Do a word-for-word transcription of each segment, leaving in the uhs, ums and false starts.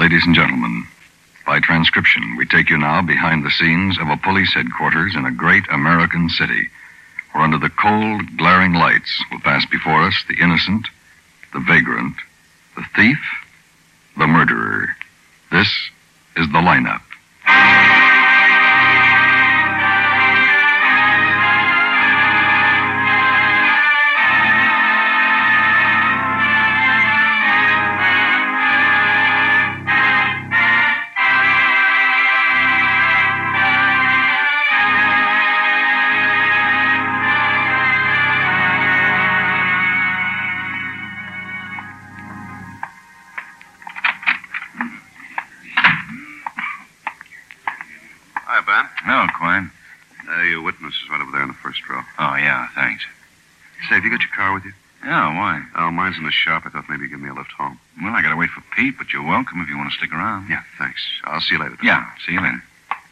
Ladies and gentlemen, by transcription, we take you now behind the scenes of a police headquarters in a great American city, where under the cold, glaring lights will pass before us the innocent, the vagrant, the thief, the murderer. This is the lineup. In the shop. I thought maybe you'd give me a lift home. Well, I gotta wait for Pete, but you're welcome if you want to stick around. Yeah, thanks. I'll see you later. Yeah, see you later.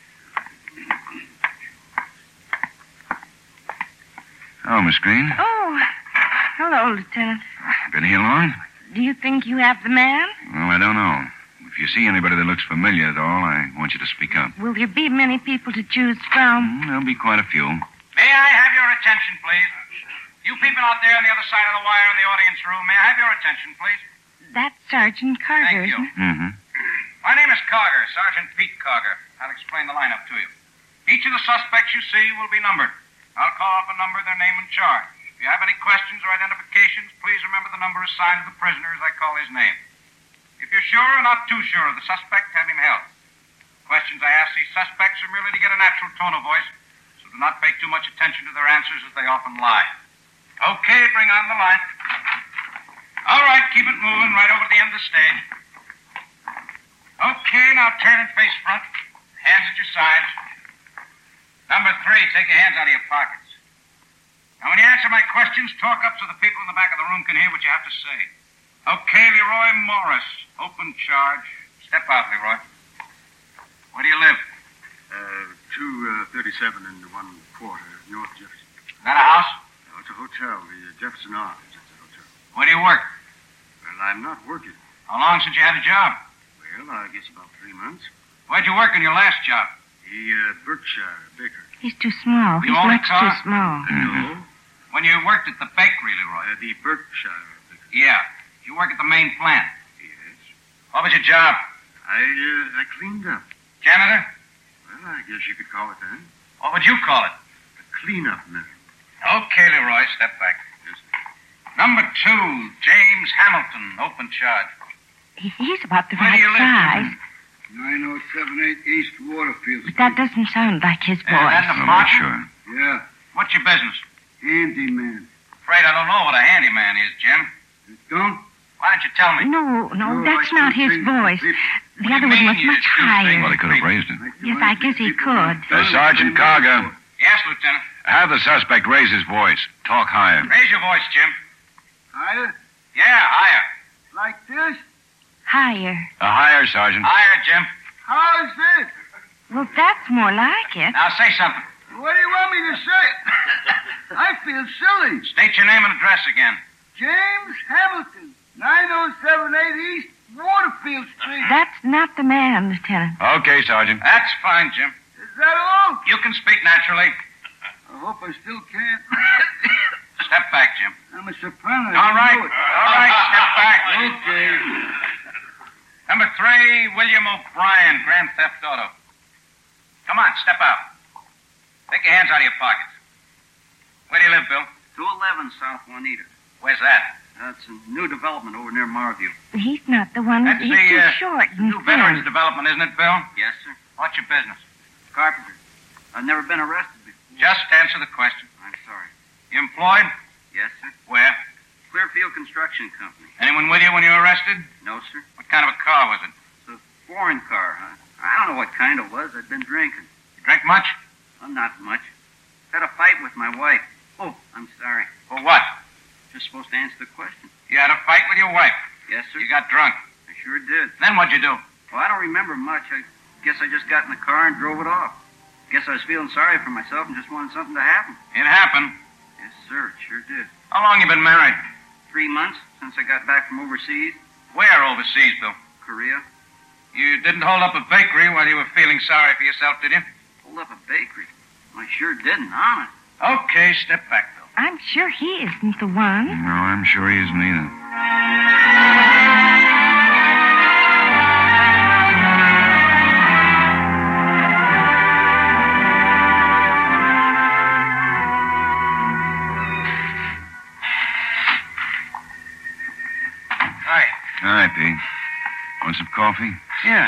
Hello, Miss Green. Oh, hello, Lieutenant. Been here long? Do you think you have the man? Well, I don't know. If you see anybody that looks familiar at all, I want you to speak up. Will there be many people to choose from? Mm, there'll be quite a few. May I have your attention, please? You people out there on the other side of the wire in the audience room, may I have your attention, please? That's Sergeant Carter. Thank you. Mm-hmm. My name is Carger, Sergeant Pete Carger. I'll explain the lineup to you. Each of the suspects you see will be numbered. I'll call up a number, their name, and charge. If you have any questions or identifications, please remember the number assigned to the prisoner as I call his name. If you're sure or not too sure of the suspect, have him held. Questions I ask these suspects are merely to get a natural tone of voice, so do not pay too much attention to their answers as they often lie. Okay, bring on the line. All right, keep it moving right over to the end of the stage. Okay, now turn and face front. Hands at your sides. Number three, take your hands out of your pockets. Now, when you answer my questions, talk up so the people in the back of the room can hear what you have to say. Okay, Leroy Morris, open charge. Step out, Leroy. Where do you live? Uh, two uh, thirty-seven and one quarter, North Jefferson. Is that a house? It's a hotel, the uh, Jefferson Arms. It's a hotel. Where do you work? Well, I'm not working. How long since you had a job? Well, I guess about three months. Where'd you work in your last job? The uh, Berkshire Baker. He's too small. You He's own a much car? too small. No. When you worked at the bakery, Leroy? Uh, the Berkshire Baker. Yeah. You work at the main plant? Yes. What was your job? I, uh, I cleaned up. Janitor? Well, I guess you could call it that. What would you call it? A cleanup man. Okay, Leroy, step back. Yes. Number two, James Hamilton, open charge. He- He's about the Where do right you live, size. nine oh seven eight East Waterfield But that doesn't sound like his Uh, voice. that's a I'm pot? not sure. Yeah, What's your business? handyman. Afraid I don't know what a handyman is, Jim. You don't? Why don't you tell me? No, no, No, that's I not do his things voice. for people. The other one was much higher. Well, he could have raised it. Yes, I guess he could. Uh, Sergeant Carger, Yes, Lieutenant. have the suspect raise his voice. Talk higher. Raise your voice, Jim. Higher? Yeah, higher. Like this? Higher. Uh, higher, Sergeant. Higher, Jim. How's this? Well, that's more like it. Now say something. What do you want me to say? I feel silly. State your name and address again. James Hamilton, nine oh seven eight East Waterfield Street. That's not the man, Lieutenant. Okay, Sergeant. That's fine, Jim. Is that all? You can speak naturally. I hope I still can. Step back, Jim. I'm a soprano. All you right. know it. All right, step back. Okay. Number three, William O'Brien, Grand Theft Auto. Come on, step out. Take your hands out of your pockets. Where do you live, Bill? two eleven South Juanita. Where's that? That's a new development over near Marview. He's not the one. That's He's the, too uh, short and New Veterans thin. Development, isn't it, Bill? Yes, sir. What's your business? Carpenter. I've never been arrested before. Just answer the question. I'm sorry. You employed? Yes, sir. Where? Clearfield Construction Company. Anyone with you when you were arrested? No, sir. What kind of a car was it? It's a foreign car, huh? I don't know what kind it was. I'd been drinking. You drank much? Well, not much. Had a fight with my wife. Oh, I'm sorry. For what? Just supposed to answer the question. You had a fight with your wife. Yes, sir. You got drunk. I sure did. Then what'd you do? Well, I don't remember much. I guess I just got in the car and drove it off. Guess I was feeling sorry for myself and just wanted something to happen. It happened. Yes, sir. It sure did. How long you been married? Three months since I got back from overseas. Where overseas, Bill? Korea. You didn't hold up a bakery while you were feeling sorry for yourself, did you? Hold up a bakery. I sure didn't, honest. Okay, step back, Bill. I'm sure he isn't the one. No, I'm sure he isn't either. Hi. Hi, Pete. Want some coffee? Yeah.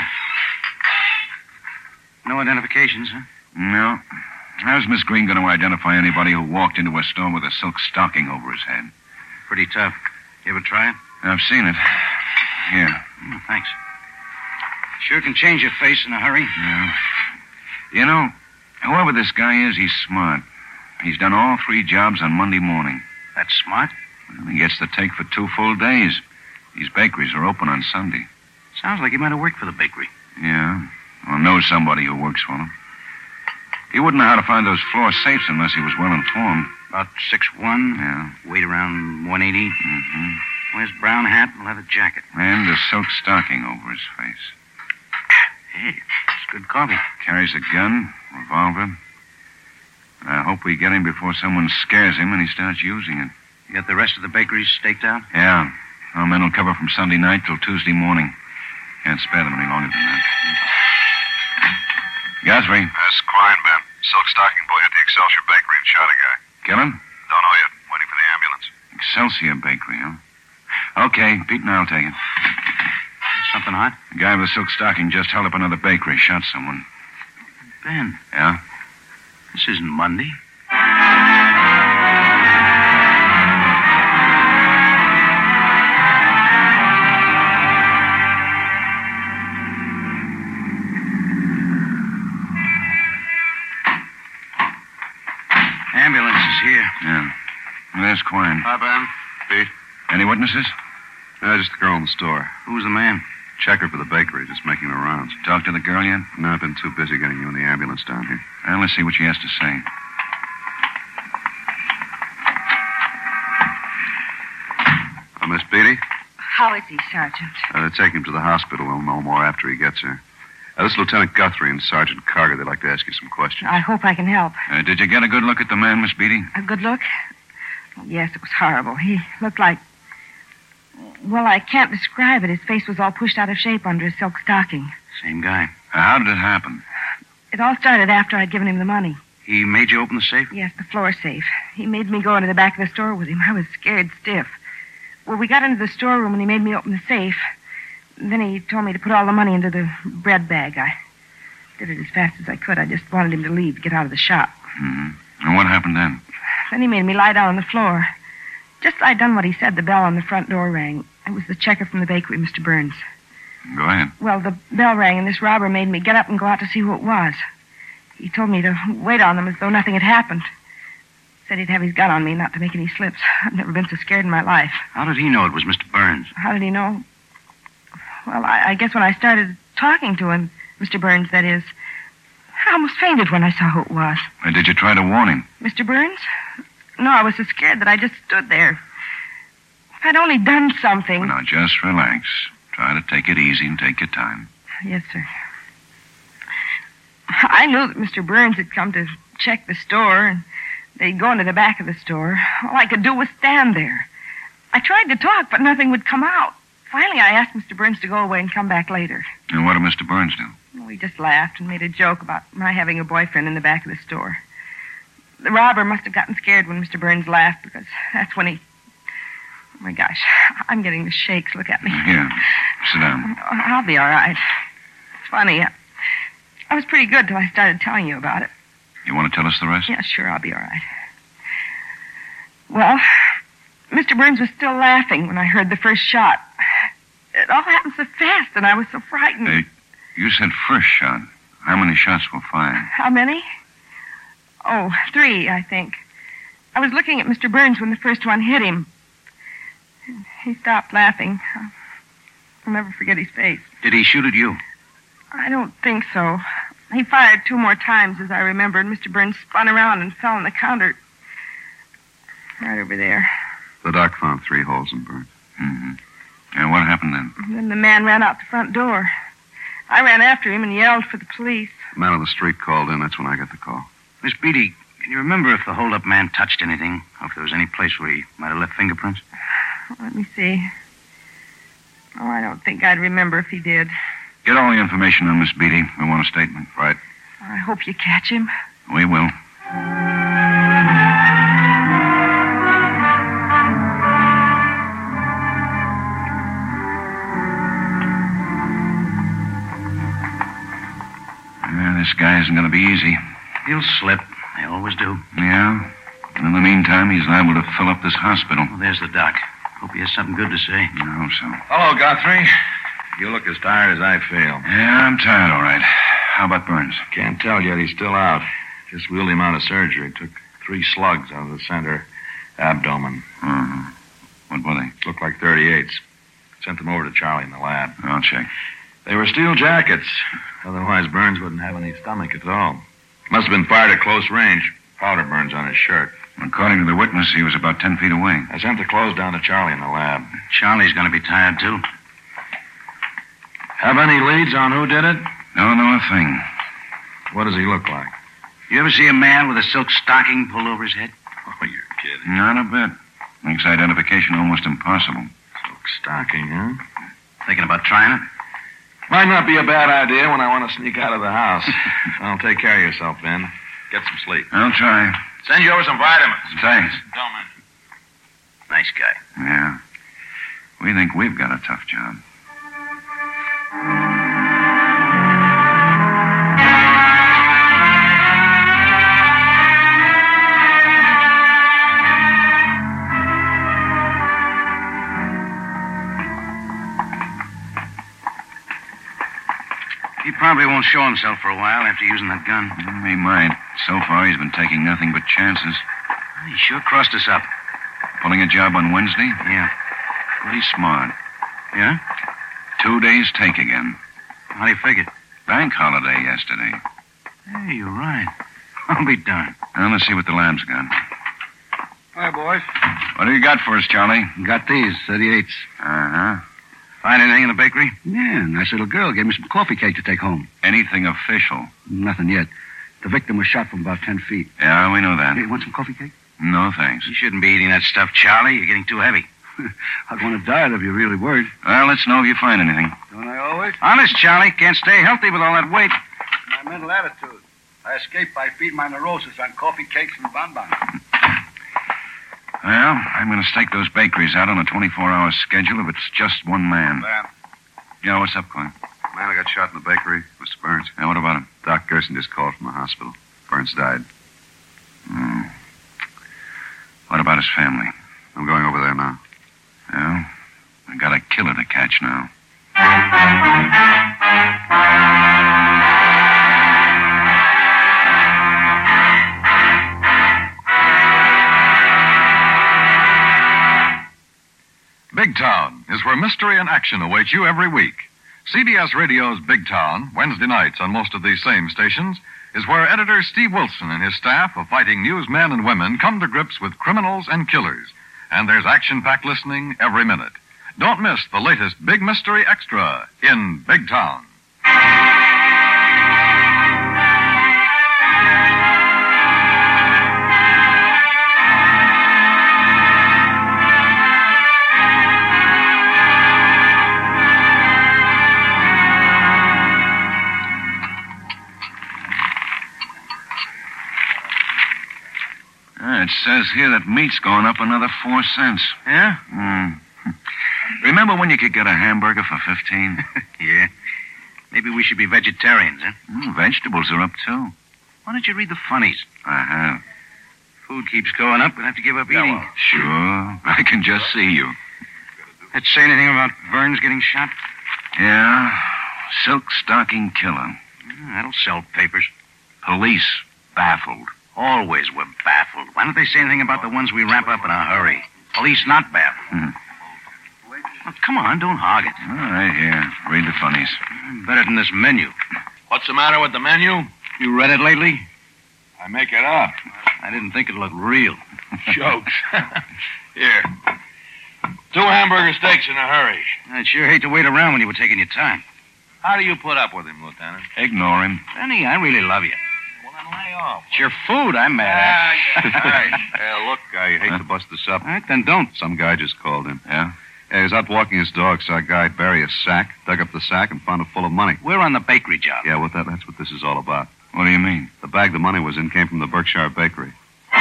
No identifications, huh? No. How's Miss Green going to identify anybody who walked into a store with a silk stocking over his head? Pretty tough. You ever try it? I've seen it. Here. Oh, thanks. Sure can change your face in a hurry. Yeah. You know, whoever this guy is, he's smart. He's done all three jobs on Monday morning. That's smart. Well, he gets the take for two full days. These bakeries are open on Sunday. Sounds like he might have worked for the bakery. Yeah. Well, knows somebody who works for him. He wouldn't know how to find those floor safes unless he was well informed. About six one. Yeah. Weight around one eighty. Mm-hmm. Wears brown hat and leather jacket. And a silk stocking over his face. Hey, it's good coffee. Carries a gun, revolver. I hope we get him before someone scares him and he starts using it. You got the rest of the bakeries staked out? Yeah. Our men will cover from Sunday night till Tuesday morning. Can't spare them any longer than that. Guthrie. That's Quine, Ben. Silk stocking boy at the Excelsior Bakery and shot a guy. Kill him? Don't know yet. Waiting for the ambulance. Excelsior Bakery, huh? Okay, Pete and I'll take it. Something hot? The guy with the silk stocking just held up another bakery, shot someone. Ben, Yeah? this isn't Monday. Ambulance is here. Yeah. Well, there's Quine. Hi, Ben. Pete. Any witnesses? Yeah, just the girl in the store. Who's the man? Checker for the bakery, just making the rounds. Talked to the girl yet? No, I've been too busy getting you in the ambulance down here. Well, let's see what she has to say. Uh, Miss Beatty, How is he, Sergeant? uh, take him to the hospital. We'll know more after he gets here. Uh, this is Lieutenant Guthrie and Sergeant Carger. They'd like to ask you some questions. I hope I can help. Uh, did you get a good look at the man, Miss Beatty? A good look? Yes, it was horrible. He looked like... Well, I can't describe it. His face was all pushed out of shape under his silk stocking. Same guy. Uh, how did it happen? It all started after I'd given him the money. He made you open the safe? Yes, the floor safe. He made me go into the back of the store with him. I was scared stiff. Well, we got into the storeroom and he made me open the safe. Then he told me to put all the money into the bread bag. I did it as fast as I could. I just wanted him to leave to get out of the shop. Mm-hmm. And what happened then? Then he made me lie down on the floor. Just as I'd done what he said, the bell on the front door rang. It was the checker from the bakery, Mister Burns. Go ahead. Well, the bell rang, and this robber made me get up and go out to see who it was. He told me to wait on them as though nothing had happened. Said he'd have his gun on me, not to make any slips. I've never been so scared in my life. How did he know it was Mister Burns? How did he know? Well, I, I guess when I started talking to him, Mister Burns, that is, I almost fainted when I saw who it was. Uh, did you try to warn him? Mister Burns? No, I was so scared that I just stood there. If I'd only done something. Well, now, just relax. Try to take it easy and take your time. Yes, sir. I knew that Mister Burns had come to check the store, and they'd go into the back of the store. All I could do was stand there. I tried to talk, but nothing would come out. Finally, I asked Mister Burns to go away and come back later. And what did Mister Burns do? Well, he just laughed and made a joke about my having a boyfriend in the back of the store. The robber must have gotten scared when Mister Burns laughed, because that's when he... Oh, my gosh, I'm getting the shakes. Look at me. Here, sit down. I'll be all right. It's funny. I, I was pretty good till I started telling you about it. You want to tell us the rest? Yeah, sure, I'll be all right. Well, Mister Burns was still laughing when I heard the first shot. It all happened so fast, and I was so frightened. Hey, you said first shot. How many shots were fired? How many? Oh, three, I think. I was looking at Mister Burns when the first one hit him. He stopped laughing. I'll never forget his face. Did he shoot at you? I don't think so. He fired two more times, as I remember, and Mister Burns spun around and fell on the counter. Right over there. The doc found three holes in Burns. Mm-hmm. And what happened then? And then the man ran out the front door. I ran after him and yelled for the police. The man on the street called in. That's when I got the call. Miss Beatty, can you remember if the hold-up man touched anything? Or if there was any place where he might have left fingerprints? Let me see. Oh, I don't think I'd remember if he did. Get all the information on Miss Beatty. We want a statement. Right. I hope you catch him. We will. Yeah, this guy isn't going to be easy. He'll slip. They always do. Yeah? In the meantime, he's liable to fill up this hospital. Well, there's the doc. Hope he has something good to say. I hope so. Hello, Guthrie. You look as tired as I feel. Yeah, I'm tired, all right. How about Burns? Can't tell yet. He's still out. Just wheeled him out of surgery. Took three slugs out of the center abdomen. Uh-huh. What were they? Looked like thirty-eights. Sent them over to Charlie in the lab. I'll check. They were steel jackets. Otherwise, Burns wouldn't have any stomach at all. Must have been fired at close range. Powder burns on his shirt. According to the witness, he was about ten feet away. I sent the clothes down to Charlie in the lab. Charlie's going to be tired, too. Have any leads on who did it? Don't know a thing. What does he look like? You ever see a man with a silk stocking pulled over his head? Oh, you're kidding. Not a bit. Makes identification almost impossible. Silk stocking, huh? Thinking about trying it? Might not be a bad idea when I want to sneak out of the house. Well, take care of yourself, Ben. Get some sleep. I'll try. Send you over some vitamins. Thanks. Don't mention. Nice guy. Yeah. We think we've got a tough job. He probably won't show himself for a while after using that gun. He might. So far, he's been taking nothing but chances. He sure crossed us up. Pulling a job on Wednesday? Yeah. Pretty smart. Yeah? Two days take again. How do you figure? Bank holiday yesterday. Hey, you're right. I'll be darned. Now, let's see what the lab's got. Hi, boys. What do you got for us, Charlie? Got these, thirty-eights. Uh-huh. Find anything in the bakery? Yeah, nice little girl gave me some coffee cake to take home. Anything official? Nothing yet. The victim was shot from about ten feet. Yeah, we know that. Hey, want some coffee cake? No, thanks. You shouldn't be eating that stuff, Charlie. You're getting too heavy. I'd want to diet if you're really worried. Well, let's know if you find anything. Don't I always? Honest, Charlie. Can't stay healthy with all that weight. My mental attitude. I escaped by feeding my neurosis on coffee cakes and bonbons. Well, I'm going to stake those bakeries out on a twenty-four hour schedule if it's just one man. Man. Yeah, what's up, Clint? Man, I got shot in the bakery. Mister Burns. Yeah, what about him? Doc Gerson just called from the hospital. Burns died. Hmm. What about his family? I'm going over there now. Well, we got a killer to catch now. Big Town is where mystery and action await you every week. C B S Radio's Big Town, Wednesday nights on most of these same stations, is where editor Steve Wilson and his staff of fighting newsmen and women come to grips with criminals and killers. And there's action-packed listening every minute. Don't miss the latest Big Mystery Extra in Big Town. It says here that meat's going up another four cents. Yeah? Mm. Remember when you could get a hamburger for fifteen? Yeah. Maybe we should be vegetarians, huh? Mm, vegetables are up, too. Why don't you read the funnies? I have. Food keeps going up. We'll have to give up eating. Sure. I can just see you. That say anything about Burns getting shot? Yeah. Silk stocking killer. Mm, that'll sell papers. Police baffled. Always we're baffled. Why don't they say anything about the ones we wrap up in a hurry? Police not baffled. Hmm. Well, come on, don't hog it. All right, here. Read the funnies. Better than this menu. What's the matter with the menu? You read it lately? I make it up. I didn't think it looked real. Jokes. Here. Two hamburger steaks in a hurry. I'd sure hate to wait around when you were taking your time. How How do you put up with him, Lieutenant? Ignore him. Benny, I really love you. Well, then lay off. It's your food I'm mad at. Hey, hey, look, I hate Huh? to bust this up. All right, then don't. Some guy just called in. Yeah? Hey, he was out walking his dog, saw a guy bury a sack, dug up the sack, and found it full of money. We're on the bakery job. Yeah, what that, that's what this is all about. What do you mean? The bag the money was in came from the Berkshire Bakery.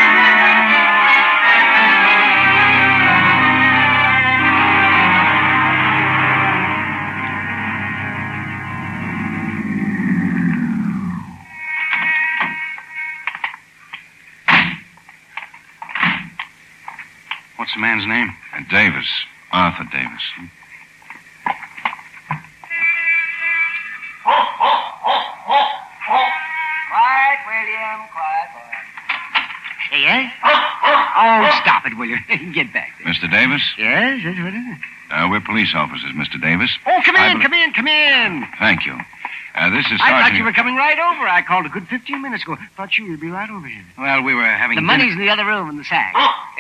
What's the man's name? Uh, Davis. Arthur Davis. Quiet, William, quiet, boy. Hey, eh? Oh, stop it, will you? Get back there. Mister Davis? Yes, yes, what is it? Uh, we're police officers, Mister Davis. Oh, come I in, bel- come in, come in. Thank you. Uh, this is I Sergeant... thought you were coming right over. I called a good fifteen minutes ago. Thought you would be right over here. Well, we were having The dinner- money's in the other room in the sack.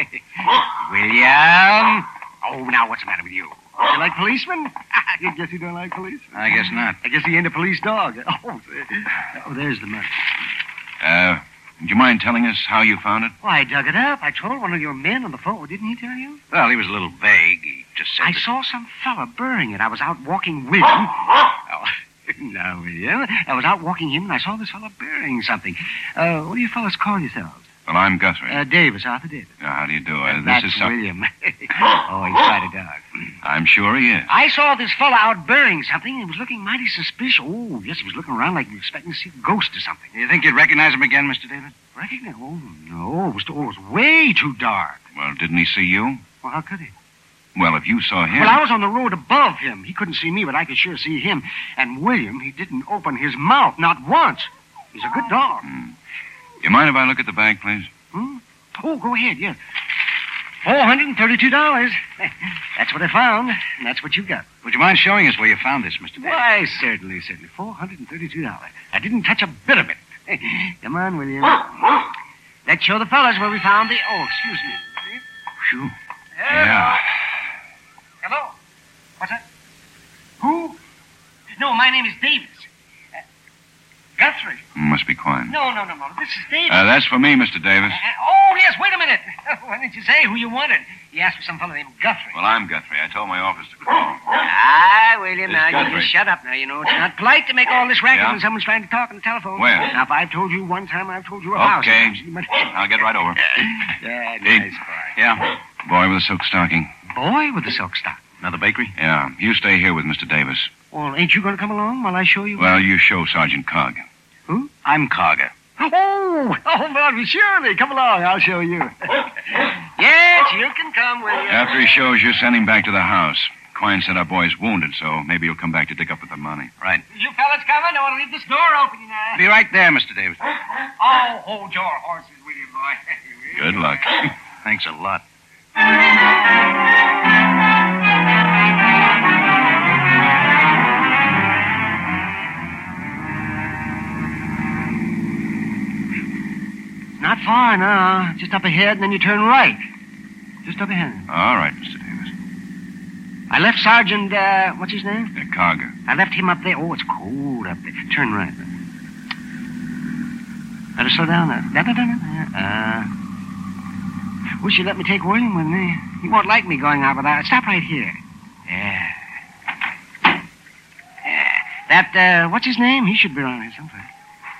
William. Oh, now what's the matter with you? You like policemen? I guess you don't like policemen. I guess not. I guess he ain't a police dog. Oh, oh there's the money. Uh, do you mind telling us how you found it? Well, I dug it up. I told one of your men on the phone. Didn't he tell you? Well, he was a little vague. He just said I that- saw some fella burying it. I was out walking with him. Oh, now, William. I was out walking him, and I saw this fella burying something. Uh, what do you fellas call yourselves? Well, I'm Guthrie. Uh, Davis, Arthur Davis. Uh, how do you do? Uh, And this that's is some... William. Oh, he's quite a dog. I'm sure he is. I saw this fella out burying something, and he was looking mighty suspicious. Oh, yes, he was looking around like he was expecting to see a ghost or something. You think you'd recognize him again, Mister Davis? Recognize? Oh, no. It was, oh, it was way too dark. Well, didn't he see you? Well, how could he? Well, if you saw him... Well, I was on the road above him. He couldn't see me, but I could sure see him. And William, he didn't open his mouth, not once. He's a good dog. Hmm. You mind if I look at the bag, please? Hmm? Oh, go ahead, yeah. four hundred thirty-two dollars. That's what I found, and that's what you got. Would you mind showing us where you found this, Mister Davis? Why, certainly, certainly. four hundred thirty-two dollars. I didn't touch a bit of it. Come on, William. Let's show the fellas where we found the... Oh, excuse me. Phew. Yeah. Hello? What's that? Who? No, my name is Davis. Uh, Guthrie. Must be quiet. No, no, no, no. This is Davis. Uh, that's for me, Mister Davis. Uh, oh, yes, wait a minute. Why didn't you say who you wanted? You asked for some fellow named Guthrie. Well, I'm Guthrie. I told my office to call. Ah, William, It's now you Guthrie. just shut up now. You know, it's not polite to make all this racket Yeah? when someone's trying to talk on the telephone. Where? Now, if I've told you one time, I've told you a Okay. thousand. But... I'll get right over. Yeah, Hey. nice boy. Yeah. Boy with a silk stocking. Boy with the silk stock. Another bakery? Yeah. You stay here with Mister Davis. Well, ain't you going to come along while I show you? Well, you show Sergeant Cogg. Who? I'm Carger. Oh, oh, well, surely. Come along. I'll show you. Yes, you can come, William. After he shows you, send him back to the house. Quine said our boy's wounded, so maybe he'll come back to dig up with the money. Right. You fellas coming? I want to leave this door open, you know. Be right there, Mister Davis. Oh, hold your horses, William, boy. Good luck. Thanks a lot. Not far now. Just up ahead, and then you turn right. Just up ahead. All right, Mister Davis. I left Sergeant, uh, what's his name? Uh, Cogger. I left him up there. Oh, it's cold up there. Turn right. Better slow down there. Da, da, da, da. Uh, wish you'd let me take William with me. He won't like me going out without. Stop right here. Yeah. Yeah. That, uh, what's his name? He should be around here somewhere.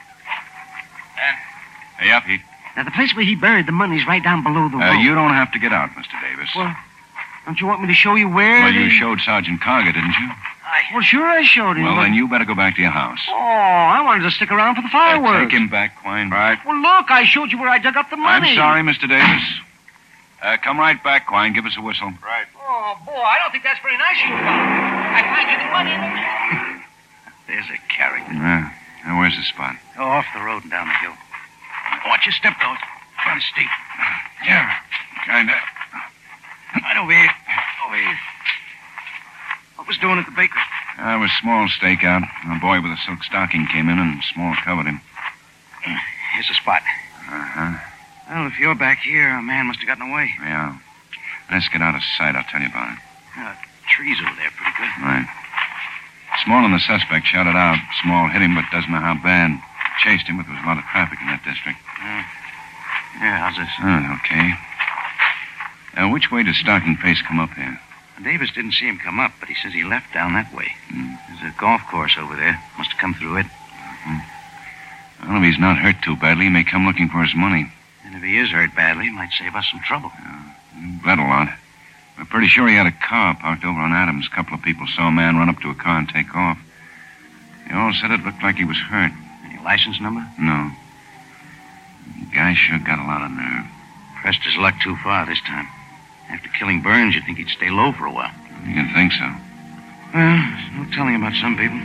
Hey, up, Pete. Now, the place where he buried the money's right down below the Uh, road. you don't have to get out, Mister Davis. Well, don't you want me to show you where? Well, you the- showed Sergeant Cogger, didn't you? Well, sure I showed him. Well, but- then you better go back to your house. Oh, I wanted to stick around for the Uh, fireworks. take him back, Quine. Right. Well, look, I showed you where I dug up the money. I'm sorry, Mister Davis. Uh, come right back, Quine. Give us a whistle. Right. Oh, boy, I don't think that's very nice of you, Bob. I find you the money in the... There's a character. Yeah. Now, where's the spot? Oh, off the road and down the hill. Watch your step, though. It's kind of steep. Yeah, kinda. Right over here. Over here. What was doing at the bakery? Uh, it was small stakeout. A boy with a silk stocking came in and small covered him. Here's the spot. Uh-huh. Well, if you're back here, a man must have gotten away. Yeah. Let's get out of sight. I'll tell you about it. Uh, trees over there, pretty good. Right. Small and the suspect shouted out. Small hit him, but doesn't know how bad. Chased him, but there was a lot of traffic in that district. Uh, yeah, how's this? Oh, okay. Uh, which way does Stockton Pace come up here? Davis didn't see him come up, but he says he left down that way. Mm. There's a golf course over there. Must have come through it. Mm-hmm. Well, if he's not hurt too badly, he may come looking for his money. And if he is hurt badly, he might save us some trouble. Uh, bet a lot. We're pretty sure he had a car parked over on Adams. A couple of people saw a man run up to a car and take off. They all said it looked like he was hurt. Any license number? No. The guy sure got a lot of nerve. Pressed his luck too far this time. After killing Burns, you'd think he'd stay low for a while. You'd think so. Well, there's no telling about some people.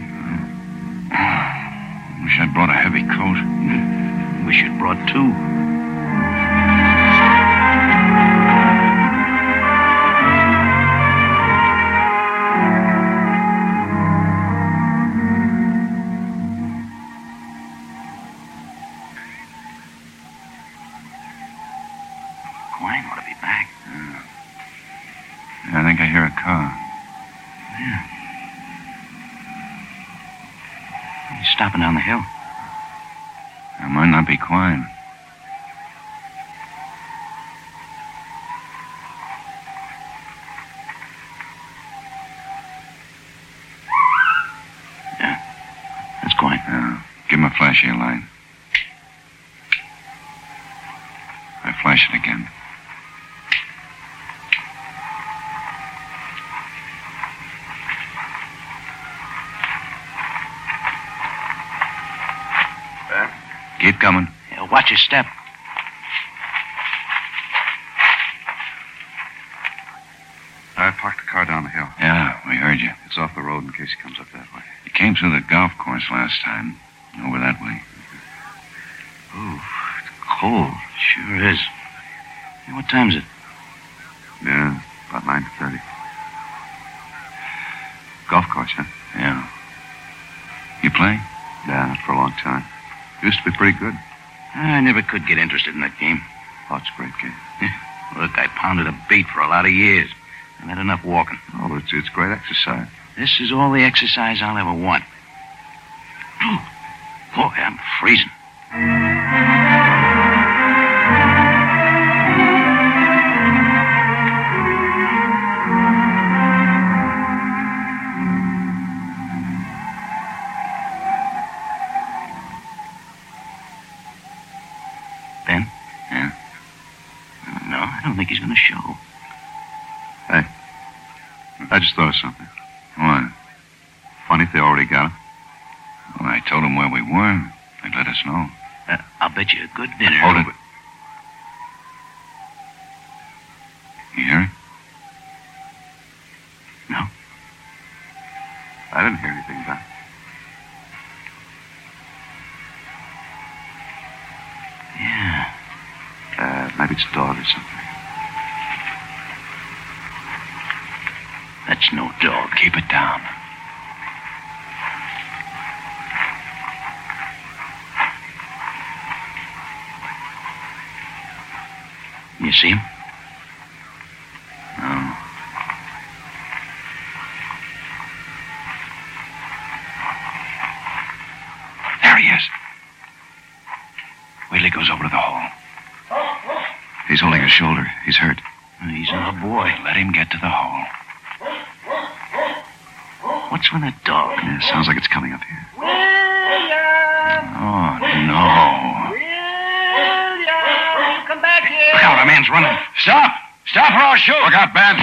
Wish I'd brought a heavy coat. Wish you'd brought two. Quine ought to be back. Yeah. I think I hear a car. Yeah. He's stopping down the hill. It might not be Quine. Yeah, that's Quine. Yeah. Give him a flashing light. I flash it again. Keep coming. Yeah, watch your step. I parked the car down the hill. Yeah, we heard you. It's off the road in case he comes up that way. You came through the golf course last time. Over that way. Ooh, it's cold. Sure is. Hey, what time is it? Yeah, about nine thirty. Golf course, huh? Yeah. You play? Yeah, not for a long time. Used to be pretty good. I never could get interested in that game. Oh, it's a great game. Look, I pounded a bait for a lot of years. I've had enough walking. Oh, it's, it's great exercise. This is all the exercise I'll ever want. Boy, I'm freezing. Ben? Yeah? No, I don't think he's going to show. Hey, I just thought of something. What? Funny if they already got him. Well, I told them where we were. They'd let us know. Uh, I'll bet you a good dinner. Hold it. You hear it? No. I didn't hear anything about it. Yeah. Uh, maybe it's a dog or something. That's no dog. Keep it down. You see him? No. There he is. Wait till he goes over to the hole. He's holding his shoulder. He's hurt. He's a boy. Let him get to the hole. What's with that dog? Yeah, sounds like it's coming up here. Oh, no. Come back here. Look out, a man's running. Stop! Stop or I'll shoot! Look out, Ben.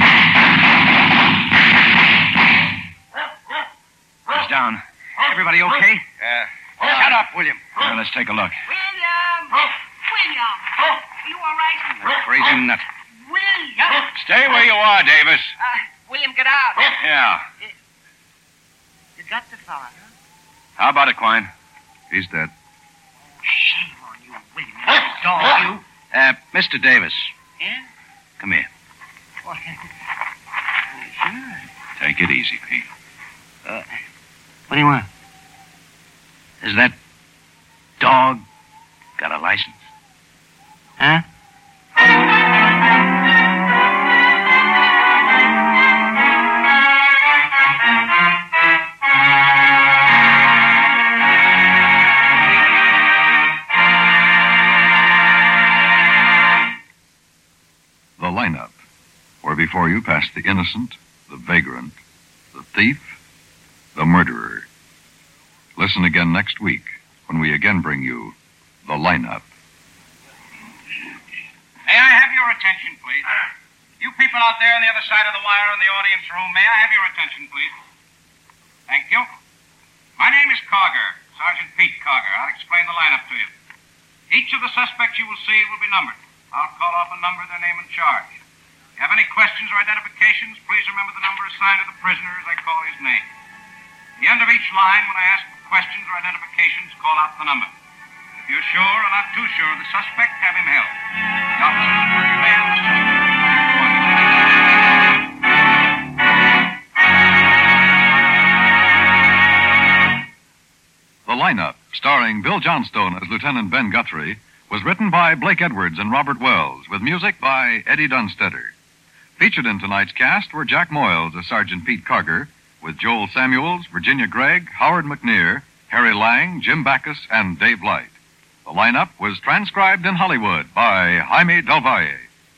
He's down. Everybody okay? Yeah. Shut up, William. Well, let's take a look. William! William! Are you all right? That crazy nut. William! Stay where you are, Davis. Uh, William, get out. Yeah. You got the fella, huh? How about it, Quine? He's dead. Shame on you, William. You dog, you. Uh, Mister Davis. Yeah? Come here. Well, sure. Take it easy, Pete. Uh, what do you want? Has that dog got a license? Huh? before you past the innocent, the vagrant, the thief, the murderer. Listen again next week when we again bring you The Lineup. May I have your attention, please? You people out there on the other side of the wire in the audience room, may I have your attention, please? Thank you. My name is Carger, Sergeant Pete Carger. I'll explain the lineup to you. Each of the suspects you will see will be numbered. I'll call off a number, their name and charge. If you have any questions or identifications, please remember the number assigned to the prisoner as I call his name. At the end of each line, when I ask for questions or identifications, call out the number. If you're sure or not too sure of the suspect, have him held. The officers will demand the suspect. The Lineup, starring Bill Johnstone as Lieutenant Ben Guthrie, was written by Blake Edwards and Robert Wells, with music by Eddie Dunstetter. Featured in tonight's cast were Jack Moyles as Sergeant Pete Carger, with Joel Samuels, Virginia Gregg, Howard McNear, Harry Lang, Jim Backus, and Dave Light. The Lineup was transcribed in Hollywood by Jaime Del Valle.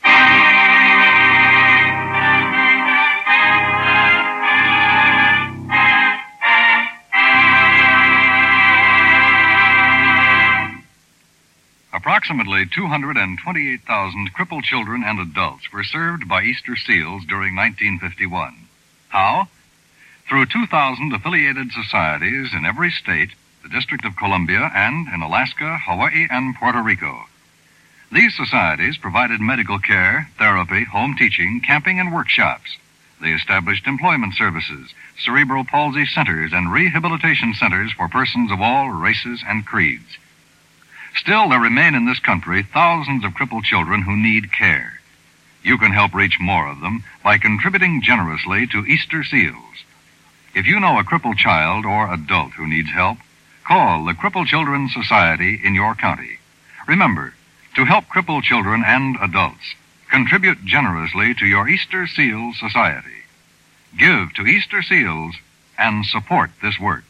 Approximately two hundred twenty-eight thousand crippled children and adults were served by Easter SEALs during nineteen fifty-one. How? Through two thousand affiliated societies in every state, the District of Columbia, and in Alaska, Hawaii, and Puerto Rico. These societies provided medical care, therapy, home teaching, camping, and workshops. They established employment services, cerebral palsy centers, and rehabilitation centers for persons of all races and creeds. Still, there remain in this country thousands of crippled children who need care. You can help reach more of them by contributing generously to Easter SEALs. If you know a crippled child or adult who needs help, call the Crippled Children's Society in your county. Remember, to help crippled children and adults, contribute generously to your Easter SEALs Society. Give to Easter SEALs and support this work.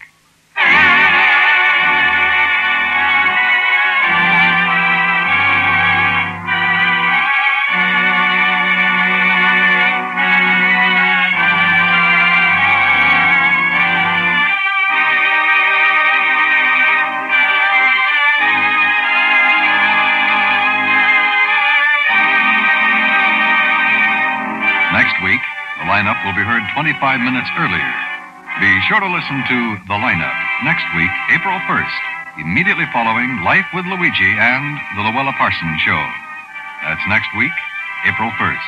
Next week, the lineup will be heard twenty-five minutes earlier. Be sure to listen to The Lineup next week, April first, immediately following Life with Luigi and The Luella Parsons Show. That's next week, April first.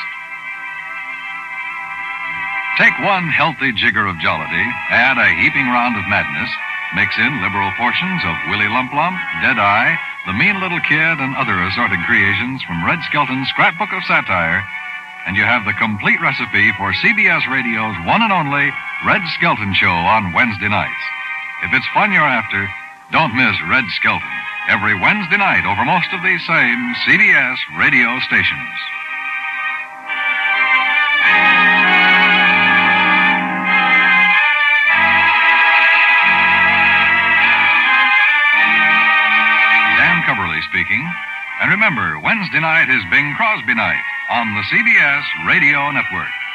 Take one healthy jigger of jollity, add a heaping round of madness, mix in liberal portions of Willie Lump Lump, Deadeye, The Mean Little Kid, and other assorted creations from Red Skelton's Scrapbook of Satire, and you have the complete recipe for C B S Radio's one and only Red Skelton Show on Wednesday nights. If it's fun you're after, don't miss Red Skelton every Wednesday night over most of these same C B S radio stations. Dan Coverly speaking. And remember, Wednesday night is Bing Crosby night on the C B S Radio Network.